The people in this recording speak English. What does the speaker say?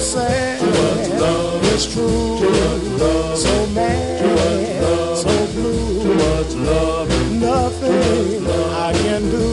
sad, it's true. So mad, so blue. Nothing I can do.